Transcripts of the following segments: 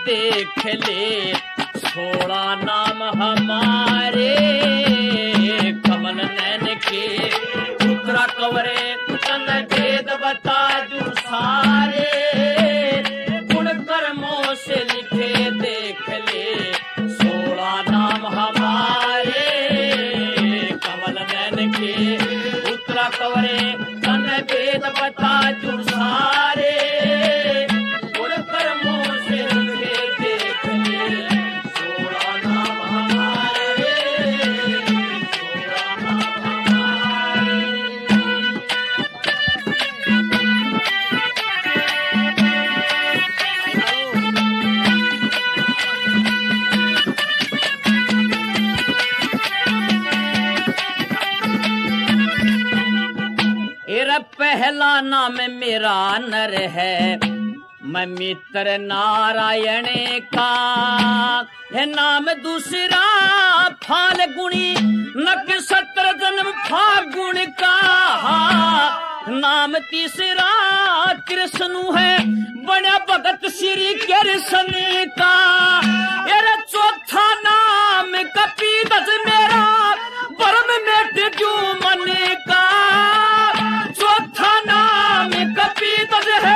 देख ले 16 नाम हमारे कमल नैन के उत्तरा कवरे तन भेद बता दू सारे गुण कर्मों से लिखे देख ले 16 नाम हमारे कमल नैन के उत्तरा कवरे तन भेद बता दू सारे गुण कर्मों से लिखे देख ले 16 नाम हमारे 16 नाम हमारे। एरा पहला नाम मेरा नर है मैं मित्र नारायण का है नाम दूसरा फाल्गुनी नक्षत्र जन्म फाल्गुन का नाम तीसरा कृष्ण है बड़ा भगत श्री कृष्ण का एरा चौथा नाम कपीदस मेरा परम मेट जो मन का चौथा नाम कपीदस है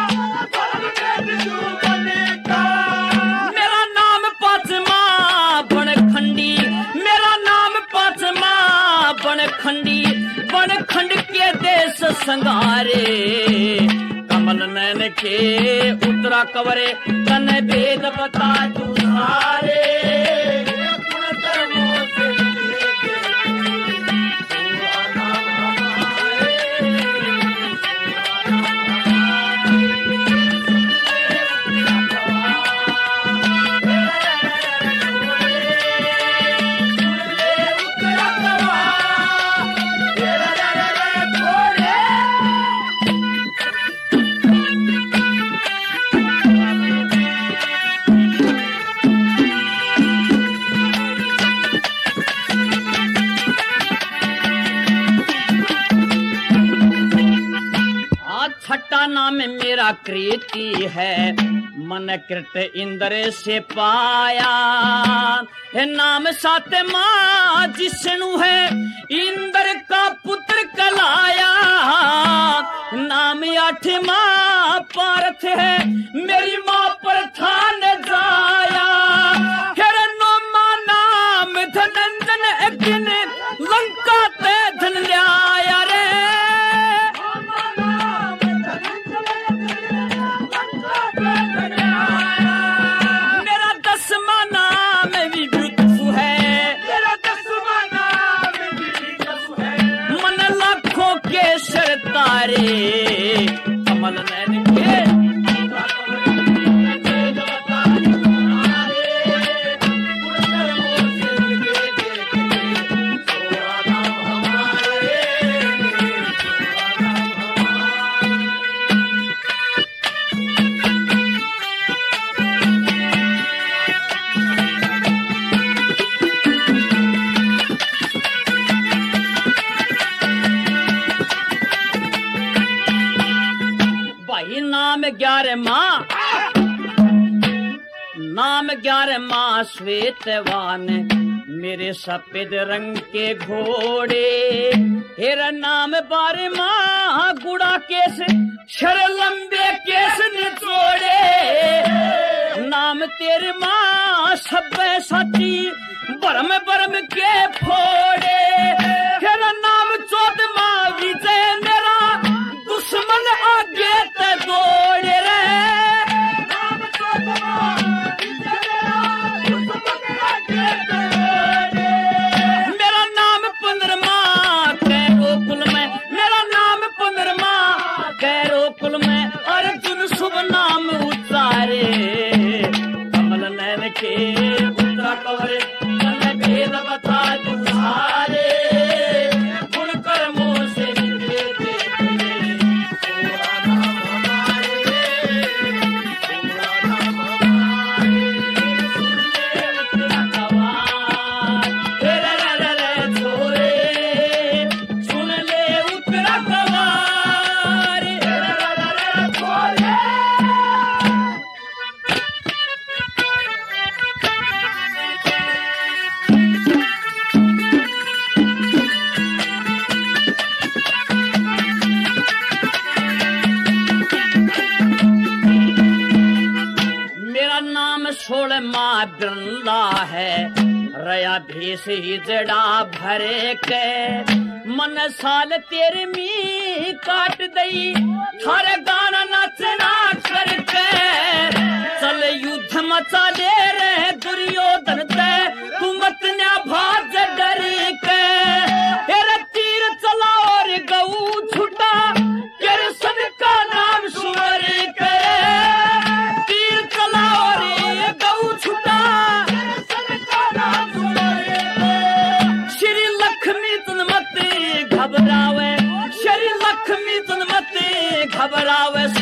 मेरा नाम पांचवा बनखंडी मेरा नाम पांचवा बनखंडी बनखंड के देश संगारे कमल नैन के उत्तरा कवरे तन भेद बता तू सारे छठा नाम मेरा कृति है मन कृत इंद्र से पाया है नाम सातवा जिष्णु है इंद्र का पुत्र कलाया नाम आठवा पार्थ है मेरी माँ पर थान जाया फिर नौमा नाम धनंजन एक दिन लंका ते धन लिया रे मेरा 10वां नाम विभुतु है मेरा 10वां नाम विभुतु है मन लाखों के सरतारे कमल नैन के नाम 11वां श्वेतवान मेरे सफेद रंग के घोड़े हेरा नाम 12वां गुड़ा केस शर लंबे केस निचोड़े नाम 13वां सब साथी बरम बरम के फोड़े हेरा नाम 14वां विजय मेरा दुश्मन आगे ते दौड़े रे नाम 14वां मेरा नाम 15वां कैरो कुल में मेरा नाम 15वां कैरो कुल में अर्जुन शुभ नाम उच्चारे कमल नैन के उत्तरा कवरे तन भेद बता तू सारे गुण कर्मों से लिखे देख ले 16 नाम हमारे 16 नाम हमारे सुन ले उत्तरा कवार रे रे रे छोरे सुन ले उत्तरा कवार रे रे रे छोरे सोल माँ बिरला है रया भीस ही जड़ा भरे के मन साल तेरे मी काट दई थारे गाना नचना करके चल युद्ध मचा ले रे दुर्योधन ते तू मत न्या भाज डर के तेरे तीर चला और गऊ छुटा तेरे सन का नाम सुवर के तीर चला और गऊ छुटा तेरे सन का नाम सुवर के श्री लक्ष्मी तुम मत घबरावे श्री लक्ष्मी तुम मत घबरावे